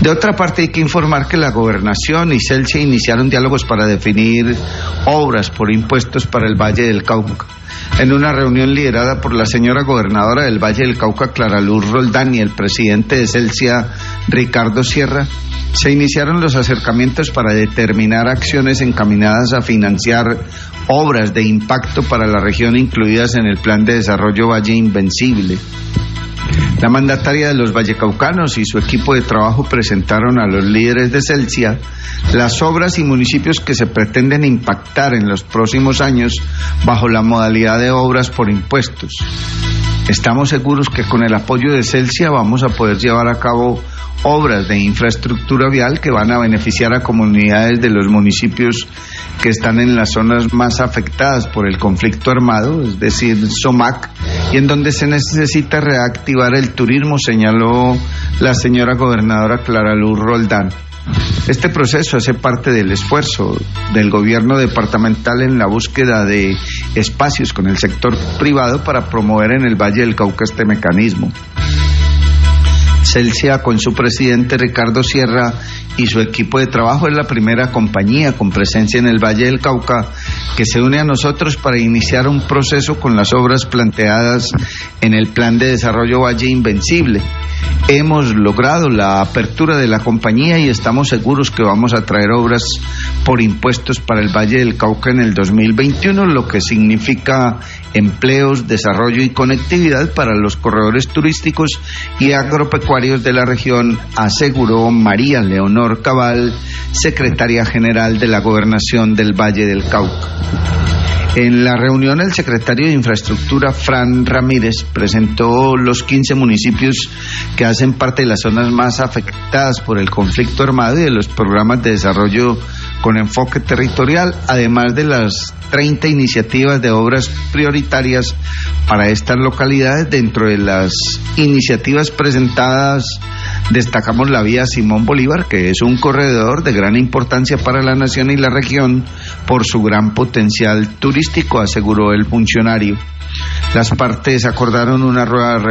De otra parte, hay que informar que la Gobernación y Celsia iniciaron diálogos para definir obras por impuestos para el Valle del Cauca. En una reunión liderada por la señora gobernadora del Valle del Cauca, Clara Luz Roldán, y el presidente de Celsia, Ricardo Sierra, se iniciaron los acercamientos para determinar acciones encaminadas a financiar obras de impacto para la región incluidas en el Plan de Desarrollo Valle Invencible. La mandataria de los vallecaucanos y su equipo de trabajo presentaron a los líderes de Celsia las obras y municipios que se pretenden impactar en los próximos años bajo la modalidad de obras por impuestos. Estamos seguros que con el apoyo de Celsia vamos a poder llevar a cabo obras de infraestructura vial que van a beneficiar a comunidades de los municipios que están en las zonas más afectadas por el conflicto armado, es decir, SOMAC, y en donde se necesita reactivar el turismo, señaló la señora gobernadora Clara Luz Roldán. Este proceso hace parte del esfuerzo del gobierno departamental en la búsqueda de espacios con el sector privado para promover en el Valle del Cauca este mecanismo. Celsia, con su presidente Ricardo Sierra y su equipo de trabajo, es la primera compañía con presencia en el Valle del Cauca que se une a nosotros para iniciar un proceso con las obras planteadas en el Plan de Desarrollo Valle Invencible. Hemos logrado la apertura de la compañía y estamos seguros que vamos a traer obras por impuestos para el Valle del Cauca en el 2021, lo que significa empleos, desarrollo y conectividad para los corredores turísticos y agropecuarios de la región, aseguró María Leonor Cabal, secretaria general de la Gobernación del Valle del Cauca. En la reunión, el secretario de Infraestructura, Fran Ramírez, presentó los 15 municipios que hacen parte de las zonas más afectadas por el conflicto armado y de los programas de desarrollo con enfoque territorial, además de las 30 iniciativas de obras prioritarias para estas localidades. Dentro de las iniciativas presentadas, destacamos la vía Simón Bolívar, que es un corredor de gran importancia para la nación y la región por su gran potencial turístico, aseguró el funcionario. Las partes acordaron una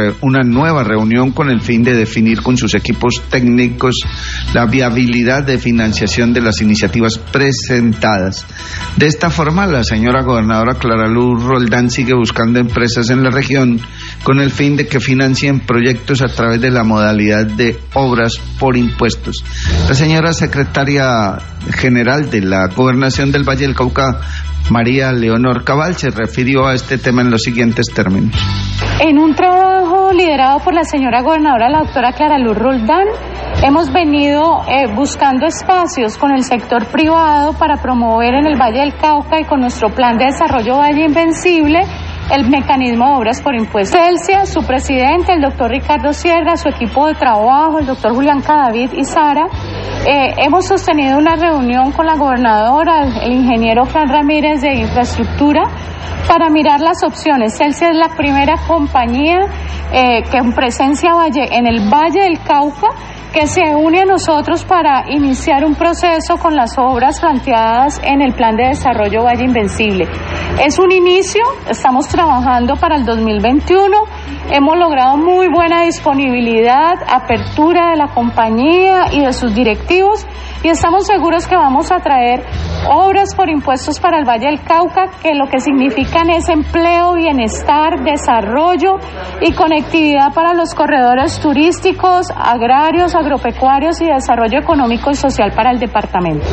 nueva reunión con el fin de definir con sus equipos técnicos la viabilidad de financiación de las iniciativas presentadas. De esta forma, la señora gobernadora Clara Luz Roldán sigue buscando empresas en la región con el fin de que financien proyectos a través de la modalidad de obras por impuestos. La señora secretaria general de la Gobernación del Valle del Cauca, María Leonor Cabal, se refirió a este tema en los siguientes términos. En un trabajo liderado por la señora gobernadora, la doctora Clara Luz Roldán, hemos venido buscando espacios con el sector privado para promover en el Valle del Cauca y con nuestro plan de desarrollo Valle Invencible el mecanismo de obras por impuestos. Celsia, su presidente, el doctor Ricardo Sierra, su equipo de trabajo, el doctor Julián Cadavid y Sara, hemos sostenido una reunión con la gobernadora, el ingeniero Fran Ramírez de Infraestructura, para mirar las opciones. Celsia es la primera compañía que en presencia en el Valle del Cauca que se une a nosotros para iniciar un proceso con las obras planteadas en el Plan de Desarrollo Valle Invencible. Es un inicio, estamos trabajando para el 2021, hemos logrado muy buena disponibilidad, apertura de la compañía y de sus directivos, y estamos seguros que vamos a traer obras por impuestos para el Valle del Cauca, que lo que significan es empleo, bienestar, desarrollo y conectividad para los corredores turísticos, agrarios, agropecuarios y desarrollo económico y social para el departamento.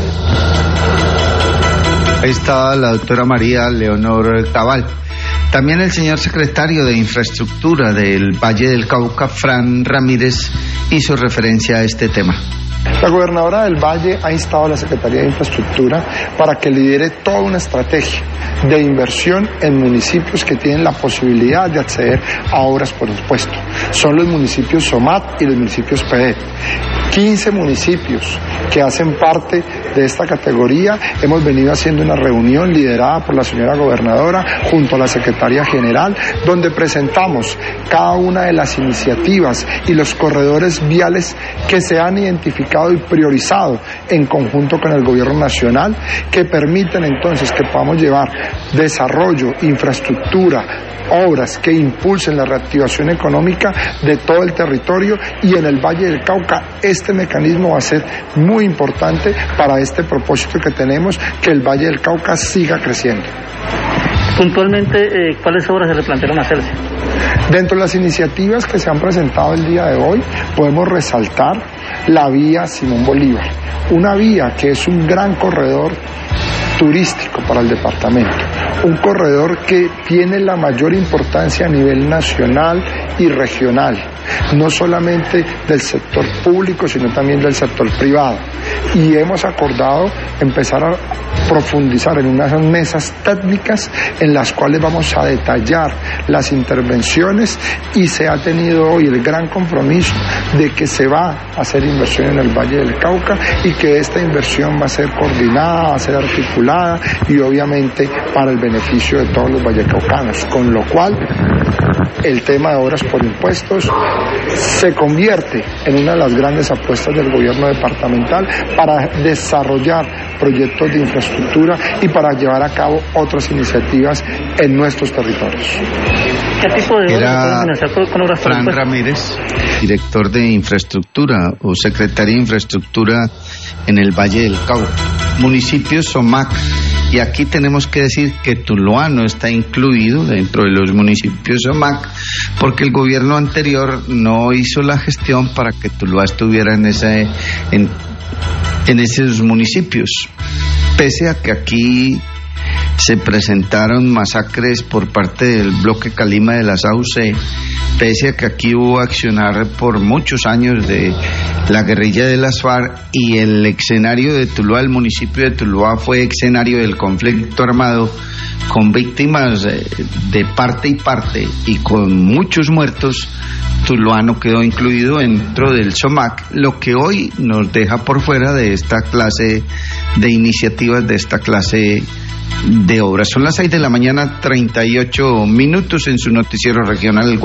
Ahí está la doctora María Leonor Cabal. También el señor secretario de Infraestructura del Valle del Cauca, Fran Ramírez, hizo referencia a este tema. La gobernadora del Valle ha instado a la Secretaría de Infraestructura para que lidere toda una estrategia de inversión en municipios que tienen la posibilidad de acceder a obras por impuesto. Son los municipios SOMAT y los municipios PED. 15 municipios que hacen parte de esta categoría. Hemos venido haciendo una reunión liderada por la señora gobernadora junto a la secretaria general, donde presentamos cada una de las iniciativas y los corredores viales que se han identificado y priorizado en conjunto con el gobierno nacional, que permiten entonces que podamos llevar desarrollo, infraestructura, obras que impulsen la reactivación económica de todo el territorio, y en el Valle del Cauca este mecanismo va a ser muy importante para este propósito que tenemos, que el Valle del Cauca siga creciendo. Puntualmente, ¿cuáles obras se le plantearon hacerse? Dentro de las iniciativas que se han presentado el día de hoy, podemos resaltar la vía Simón Bolívar, una vía que es un gran corredor turístico para el departamento, un corredor que tiene la mayor importancia a nivel nacional y regional, no solamente del sector público, sino también del sector privado. Y hemos acordado empezar a profundizar en unas mesas técnicas en las cuales vamos a detallar las intervenciones, y se ha tenido hoy el gran compromiso de que se va a hacer inversión en el Valle del Cauca, y que esta inversión va a ser coordinada, va a ser articulada y obviamente para el beneficio de todos los vallecaucanos, con lo cual el tema de obras por impuestos se convierte en una de las grandes apuestas del gobierno departamental para desarrollar proyectos de infraestructura y para llevar a cabo otras iniciativas en nuestros territorios. ¿Qué tipo de obras se pueden financiar con obras por impuestos? Fran Ramírez, director de infraestructura o secretaria de infraestructura en el Valle del Cauca. Municipio SOMAC. Y aquí tenemos que decir que Tuluá no está incluido dentro de los municipios SOMAC, porque el gobierno anterior no hizo la gestión para que Tuluá estuviera en esos municipios. Pese a que aquí se presentaron masacres por parte del bloque Calima de las AUC, pese a que aquí hubo accionar por muchos años de la guerrilla de las FARC, y el escenario de Tuluá, el municipio de Tuluá, fue escenario del conflicto armado con víctimas de parte y parte y con muchos muertos. Tuluá no quedó incluido dentro del SOMAC, lo que hoy nos deja por fuera de esta clase de iniciativas, de esta clase de obras. Son las 6:38 a.m. en su noticiero regional.